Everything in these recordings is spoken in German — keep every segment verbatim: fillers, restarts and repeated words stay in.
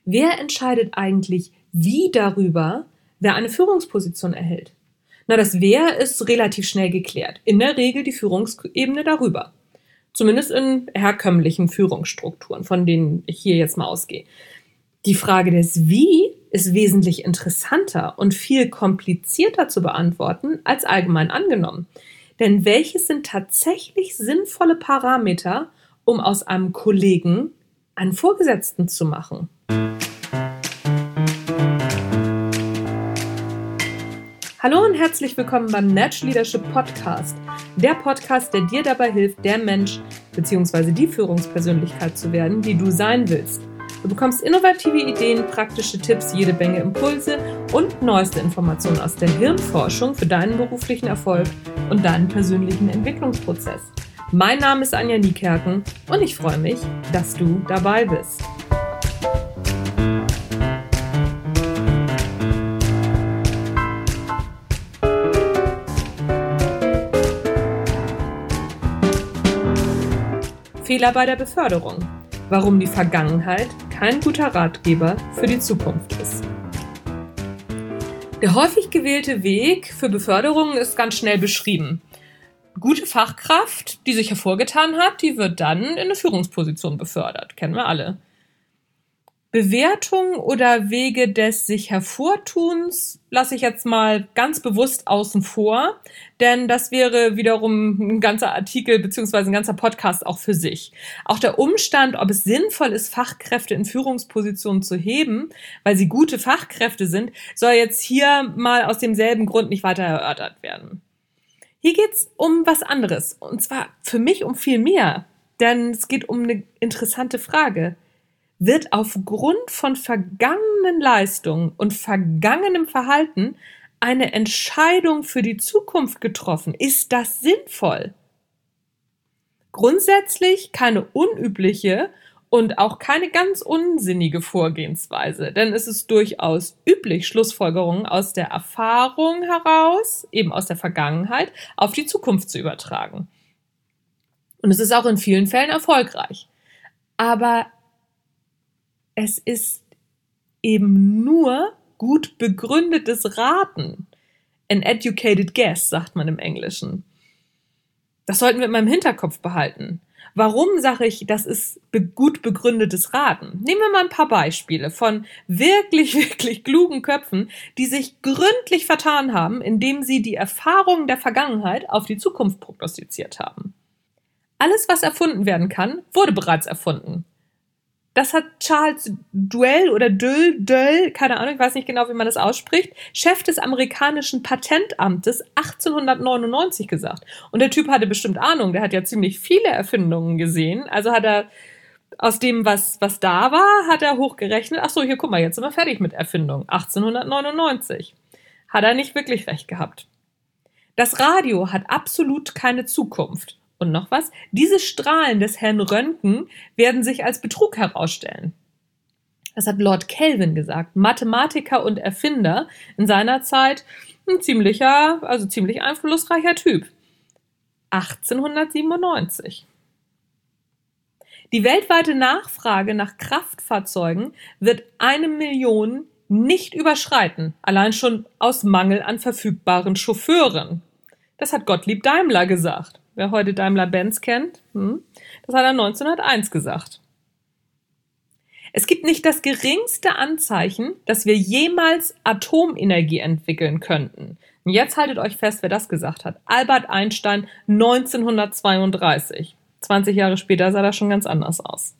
Wer entscheidet eigentlich wie darüber, wer eine Führungsposition erhält? Na, das Wer ist relativ schnell geklärt. In der Regel die Führungsebene darüber. Zumindest in herkömmlichen Führungsstrukturen, von denen ich hier jetzt mal ausgehe. Die Frage des Wie ist wesentlich interessanter und viel komplizierter zu beantworten als allgemein angenommen. Denn welches sind tatsächlich sinnvolle Parameter, um aus einem Kollegen einen Vorgesetzten zu machen? Hallo und herzlich willkommen beim Natch Leadership Podcast. Der Podcast, der dir dabei hilft, der Mensch bzw. die Führungspersönlichkeit zu werden, die du sein willst. Du bekommst innovative Ideen, praktische Tipps, jede Menge Impulse und neueste Informationen aus der Hirnforschung für deinen beruflichen Erfolg und deinen persönlichen Entwicklungsprozess. Mein Name ist Anja Niekerken und ich freue mich, dass du dabei bist. Fehler bei der Beförderung. Warum die Vergangenheit kein guter Ratgeber für die Zukunft ist. Der häufig gewählte Weg für Beförderung ist ganz schnell beschrieben. Gute Fachkraft, die sich hervorgetan hat, die wird dann in eine Führungsposition befördert. Kennen wir alle. Bewertung oder Wege des sich Hervortuns lasse ich jetzt mal ganz bewusst außen vor, denn das wäre wiederum ein ganzer Artikel bzw. ein ganzer Podcast auch für sich. Auch der Umstand, ob es sinnvoll ist, Fachkräfte in Führungspositionen zu heben, weil sie gute Fachkräfte sind, soll jetzt hier mal aus demselben Grund nicht weiter erörtert werden. Hier geht's um was anderes, und zwar für mich um viel mehr, denn es geht um eine interessante Frage. Wird aufgrund von vergangenen Leistungen und vergangenem Verhalten eine Entscheidung für die Zukunft getroffen? Ist das sinnvoll? Grundsätzlich keine unübliche und auch keine ganz unsinnige Vorgehensweise, denn es ist durchaus üblich, Schlussfolgerungen aus der Erfahrung heraus, eben aus der Vergangenheit, auf die Zukunft zu übertragen. Und es ist auch in vielen Fällen erfolgreich. Aber es ist eben nur gut begründetes Raten. An educated guess, sagt man im Englischen. Das sollten wir in meinem Hinterkopf behalten. Warum sage ich, das ist gut begründetes Raten? Nehmen wir mal ein paar Beispiele von wirklich, wirklich klugen Köpfen, die sich gründlich vertan haben, indem sie die Erfahrungen der Vergangenheit auf die Zukunft prognostiziert haben. Alles, was erfunden werden kann, wurde bereits erfunden. Das hat Charles Duell oder Döll, Döll, keine Ahnung, ich weiß nicht genau, wie man das ausspricht, Chef des amerikanischen Patentamtes achtzehnhundertneunundneunzig gesagt. Und der Typ hatte bestimmt Ahnung, der hat ja ziemlich viele Erfindungen gesehen. Also hat er aus dem, was, was da war, hat er hochgerechnet, ach so, hier, guck mal, jetzt sind wir fertig mit Erfindungen. achtzehnhundertneunundneunzig. Hat er nicht wirklich recht gehabt. Das Radio hat absolut keine Zukunft. Und noch was, diese Strahlen des Herrn Röntgen werden sich als Betrug herausstellen. Das hat Lord Kelvin gesagt, Mathematiker und Erfinder in seiner Zeit, ein ziemlicher, also ziemlich einflussreicher Typ. achtzehnhundertsiebenundneunzig. Die weltweite Nachfrage nach Kraftfahrzeugen wird eine Million nicht überschreiten, allein schon aus Mangel an verfügbaren Chauffeuren. Das hat Gottlieb Daimler gesagt. Wer heute Daimler-Benz kennt, hm, das hat er neunzehnhunderteins gesagt. Es gibt nicht das geringste Anzeichen, dass wir jemals Atomenergie entwickeln könnten. Und jetzt haltet euch fest, wer das gesagt hat. Albert Einstein neunzehnhundertzweiunddreißig. zwanzig Jahre später sah das schon ganz anders aus.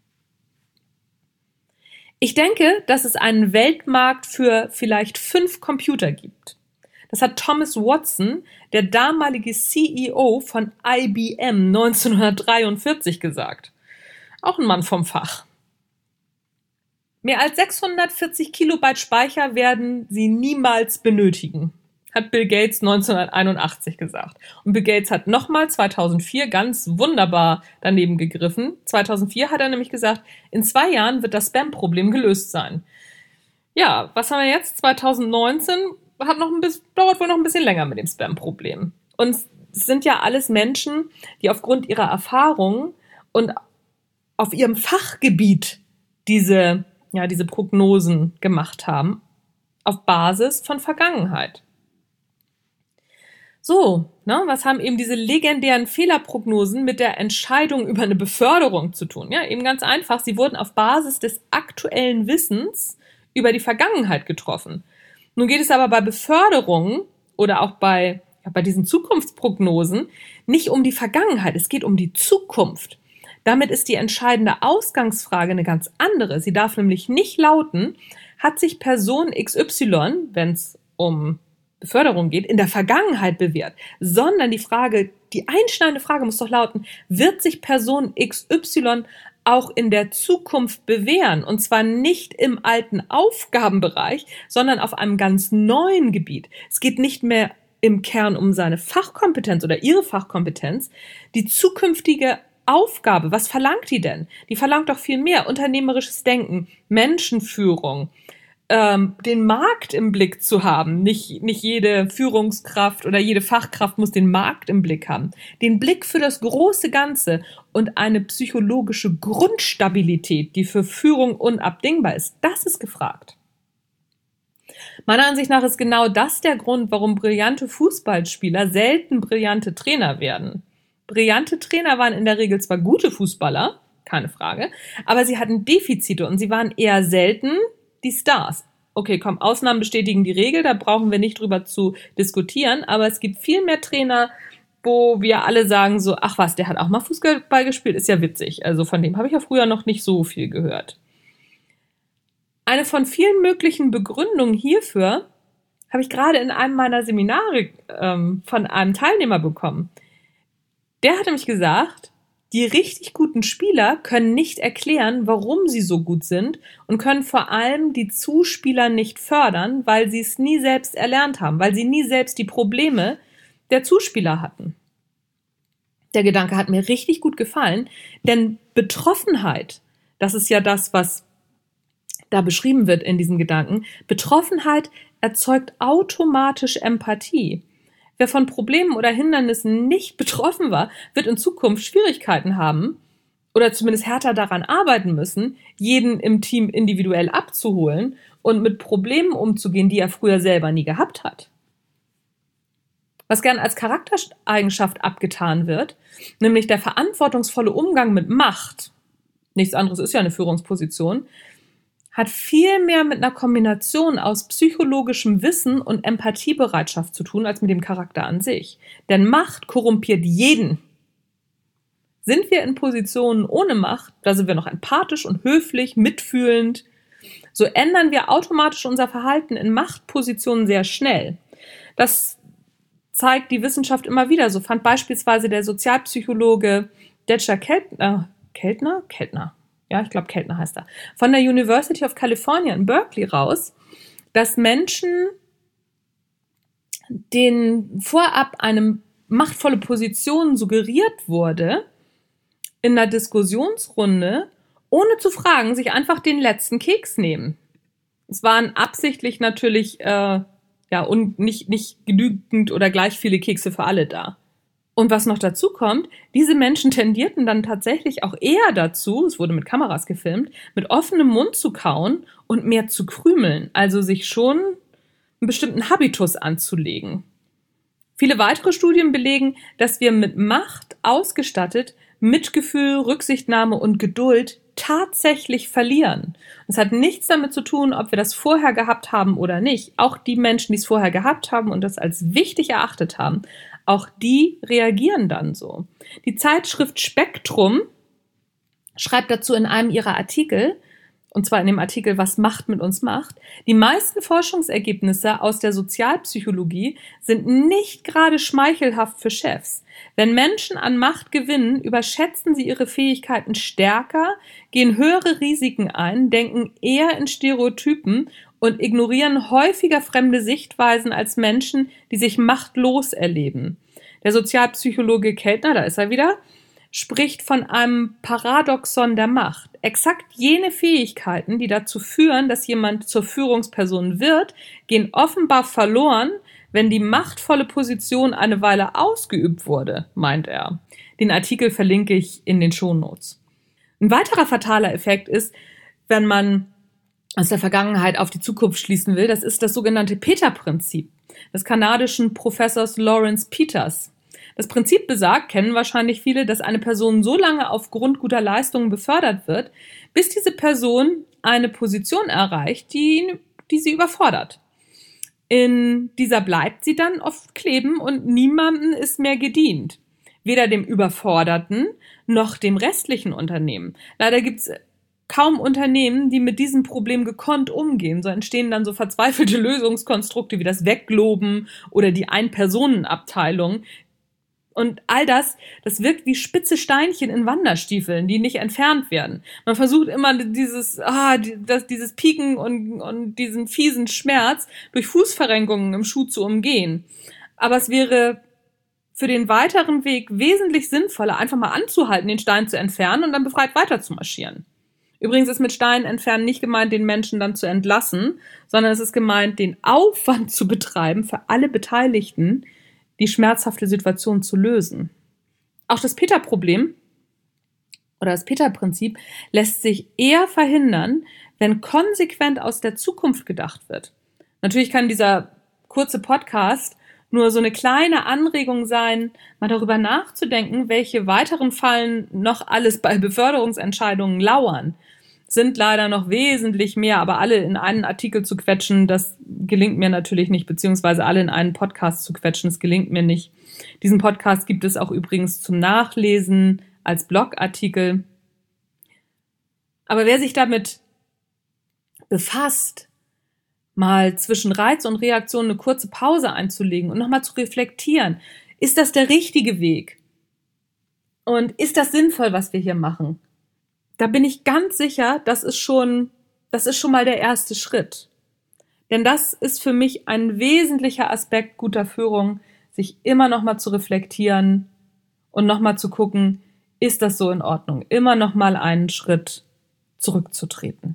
Ich denke, dass es einen Weltmarkt für vielleicht fünf Computer gibt. Das hat Thomas Watson, der damalige C E O von I B M, neunzehnhundertdreiundvierzig gesagt. Auch ein Mann vom Fach. Mehr als sechshundertvierzig Kilobyte Speicher werden sie niemals benötigen, hat Bill Gates neunzehnhunderteinundachtzig gesagt. Und Bill Gates hat nochmal zweitausendvier ganz wunderbar daneben gegriffen. zweitausendvier hat er nämlich gesagt, in zwei Jahren wird das Spam-Problem gelöst sein. Ja, was haben wir jetzt? zweitausendneunzehn hat noch ein bisschen, dauert wohl noch ein bisschen länger mit dem Spam-Problem. Und es sind ja alles Menschen, die aufgrund ihrer Erfahrung und auf ihrem Fachgebiet diese ja, diese Prognosen gemacht haben auf Basis von Vergangenheit. So, ne, was haben eben diese legendären Fehlerprognosen mit der Entscheidung über eine Beförderung zu tun? Ja, eben ganz einfach, sie wurden auf Basis des aktuellen Wissens über die Vergangenheit getroffen. Nun geht es aber bei Beförderungen oder auch bei, ja, bei diesen Zukunftsprognosen nicht um die Vergangenheit, es geht um die Zukunft. Damit ist die entscheidende Ausgangsfrage eine ganz andere. Sie darf nämlich nicht lauten, hat sich Person X Y, wenn es um Beförderung geht, in der Vergangenheit bewährt, sondern die Frage, die einschneidende Frage muss doch lauten, wird sich Person X Y auch in der Zukunft bewähren? Und zwar nicht im alten Aufgabenbereich, sondern auf einem ganz neuen Gebiet. Es geht nicht mehr im Kern um seine Fachkompetenz oder ihre Fachkompetenz. Die zukünftige Aufgabe, was verlangt die denn? Die verlangt doch viel mehr. Unternehmerisches Denken, Menschenführung, ähm, den Markt im Blick zu haben. Nicht, nicht jede Führungskraft oder jede Fachkraft muss den Markt im Blick haben. Den Blick für das große Ganze und eine psychologische Grundstabilität, die für Führung unabdingbar ist. Das ist gefragt. Meiner Ansicht nach ist genau das der Grund, warum brillante Fußballspieler selten brillante Trainer werden. Brillante Trainer waren in der Regel zwar gute Fußballer, keine Frage, aber sie hatten Defizite und sie waren eher selten die Stars. Okay, komm, Ausnahmen bestätigen die Regel, da brauchen wir nicht drüber zu diskutieren, aber es gibt viel mehr Trainer, wo wir alle sagen so, ach was, der hat auch mal Fußball gespielt, ist ja witzig. Also von dem habe ich ja früher noch nicht so viel gehört. Eine von vielen möglichen Begründungen hierfür habe ich gerade in einem meiner Seminare ähm, von einem Teilnehmer bekommen. Der hat nämlich gesagt, die richtig guten Spieler können nicht erklären, warum sie so gut sind und können vor allem die Zuspieler nicht fördern, weil sie es nie selbst erlernt haben, weil sie nie selbst die Probleme der Zuspieler hatten. Der Gedanke hat mir richtig gut gefallen, denn Betroffenheit, das ist ja das, was da beschrieben wird in diesem Gedanken, Betroffenheit erzeugt automatisch Empathie. Wer von Problemen oder Hindernissen nicht betroffen war, wird in Zukunft Schwierigkeiten haben oder zumindest härter daran arbeiten müssen, jeden im Team individuell abzuholen und mit Problemen umzugehen, die er früher selber nie gehabt hat. Was gern als Charaktereigenschaft abgetan wird, nämlich der verantwortungsvolle Umgang mit Macht, nichts anderes ist ja eine Führungsposition, hat viel mehr mit einer Kombination aus psychologischem Wissen und Empathiebereitschaft zu tun, als mit dem Charakter an sich. Denn Macht korrumpiert jeden. Sind wir in Positionen ohne Macht, da sind wir noch empathisch und höflich, mitfühlend, so ändern wir automatisch unser Verhalten in Machtpositionen sehr schnell. Das zeigt die Wissenschaft immer wieder. So fand beispielsweise der Sozialpsychologe Detscher Keltner, Keltner? Keltner. Ja, ich glaube, Keltner heißt er, von der University of California in Berkeley raus, dass Menschen, denen vorab eine machtvolle Position suggeriert wurde, in einer Diskussionsrunde, ohne zu fragen, sich einfach den letzten Keks nehmen. Es waren absichtlich natürlich äh, ja und nicht, nicht genügend oder gleich viele Kekse für alle da. Und was noch dazu kommt, diese Menschen tendierten dann tatsächlich auch eher dazu, es wurde mit Kameras gefilmt, mit offenem Mund zu kauen und mehr zu krümeln, also sich schon einen bestimmten Habitus anzulegen. Viele weitere Studien belegen, dass wir mit Macht ausgestattet Mitgefühl, Rücksichtnahme und Geduld tatsächlich verlieren. Es hat nichts damit zu tun, ob wir das vorher gehabt haben oder nicht. Auch die Menschen, die es vorher gehabt haben und das als wichtig erachtet haben, auch die reagieren dann so. Die Zeitschrift Spektrum schreibt dazu in einem ihrer Artikel, und zwar in dem Artikel Was Macht mit uns macht, die meisten Forschungsergebnisse aus der Sozialpsychologie sind nicht gerade schmeichelhaft für Chefs. Wenn Menschen an Macht gewinnen, überschätzen sie ihre Fähigkeiten stärker, gehen höhere Risiken ein, denken eher in Stereotypen und ignorieren häufiger fremde Sichtweisen als Menschen, die sich machtlos erleben. Der Sozialpsychologe Keltner, da ist er wieder, spricht von einem Paradoxon der Macht. Exakt jene Fähigkeiten, die dazu führen, dass jemand zur Führungsperson wird, gehen offenbar verloren, wenn die machtvolle Position eine Weile ausgeübt wurde, meint er. Den Artikel verlinke ich in den Shownotes. Ein weiterer fataler Effekt ist, wenn man aus der Vergangenheit auf die Zukunft schließen will. Das ist das sogenannte Peter-Prinzip des kanadischen Professors Lawrence Peters. Das Prinzip besagt, kennen wahrscheinlich viele, dass eine Person so lange aufgrund guter Leistungen befördert wird, bis diese Person eine Position erreicht, die, die sie überfordert. In dieser bleibt sie dann oft kleben und niemandem ist mehr gedient. Weder dem Überforderten noch dem restlichen Unternehmen. Leider gibt es kaum Unternehmen, die mit diesem Problem gekonnt umgehen. So entstehen dann so verzweifelte Lösungskonstrukte wie das Wegloben oder die Ein-Personen-Abteilung. Und all das, das wirkt wie spitze Steinchen in Wanderstiefeln, die nicht entfernt werden. Man versucht immer dieses, ah, das, dieses Pieken und, und diesen fiesen Schmerz durch Fußverrenkungen im Schuh zu umgehen. Aber es wäre für den weiteren Weg wesentlich sinnvoller, einfach mal anzuhalten, den Stein zu entfernen und dann befreit weiter zu marschieren. Übrigens ist mit Steinen entfernen nicht gemeint, den Menschen dann zu entlassen, sondern es ist gemeint, den Aufwand zu betreiben, für alle Beteiligten die schmerzhafte Situation zu lösen. Auch das Peter-Problem oder das Peter-Prinzip lässt sich eher verhindern, wenn konsequent aus der Zukunft gedacht wird. Natürlich kann dieser kurze Podcast nur so eine kleine Anregung sein, mal darüber nachzudenken, welche weiteren Fallen noch alles bei Beförderungsentscheidungen lauern. Sind leider noch wesentlich mehr, aber alle in einen Artikel zu quetschen, das gelingt mir natürlich nicht, beziehungsweise alle in einen Podcast zu quetschen, das gelingt mir nicht. Diesen Podcast gibt es auch übrigens zum Nachlesen als Blogartikel. Aber wer sich damit befasst, mal zwischen Reiz und Reaktion eine kurze Pause einzulegen und nochmal zu reflektieren, ist das der richtige Weg? Und ist das sinnvoll, was wir hier machen? Da bin ich ganz sicher, das ist schon, das ist schon mal der erste Schritt. Denn das ist für mich ein wesentlicher Aspekt guter Führung, sich immer noch mal zu reflektieren und noch mal zu gucken, ist das so in Ordnung? Immer noch mal einen Schritt zurückzutreten.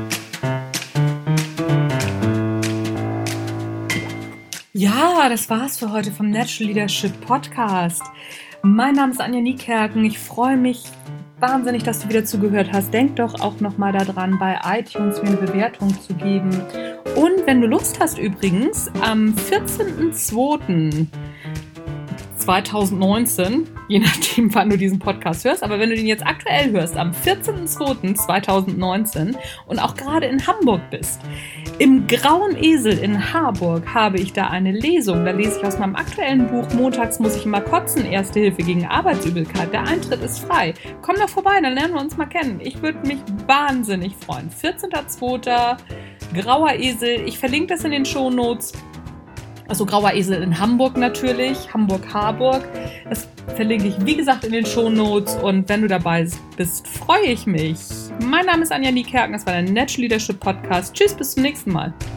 Ja, das war's für heute vom Natural Leadership Podcast. Mein Name ist Anja Niekerken. Ich freue mich wahnsinnig, dass du wieder zugehört hast. Denk doch auch nochmal daran, bei iTunes mir eine Bewertung zu geben. Und wenn du Lust hast übrigens, am vierzehnten zweiten zweitausendneunzehn, je nachdem, wann du diesen Podcast hörst, aber wenn du den jetzt aktuell hörst, am vierzehnten zweiten zweitausendneunzehn und auch gerade in Hamburg bist, im Grauen Esel in Harburg habe ich da eine Lesung. Da lese ich aus meinem aktuellen Buch Montags muss ich immer kotzen, Erste Hilfe gegen Arbeitsübelkeit. Der Eintritt ist frei. Komm doch vorbei, dann lernen wir uns mal kennen. Ich würde mich wahnsinnig freuen. vierzehnten zweiten Grauer Esel. Ich verlinke das in den Shownotes. Also Grauer Esel in Hamburg natürlich, Hamburg-Harburg. Das verlinke ich, wie gesagt, in den Shownotes. Und wenn du dabei bist, freue ich mich. Mein Name ist Anja Niekerken, das war der Natural Leadership Podcast. Tschüss, bis zum nächsten Mal.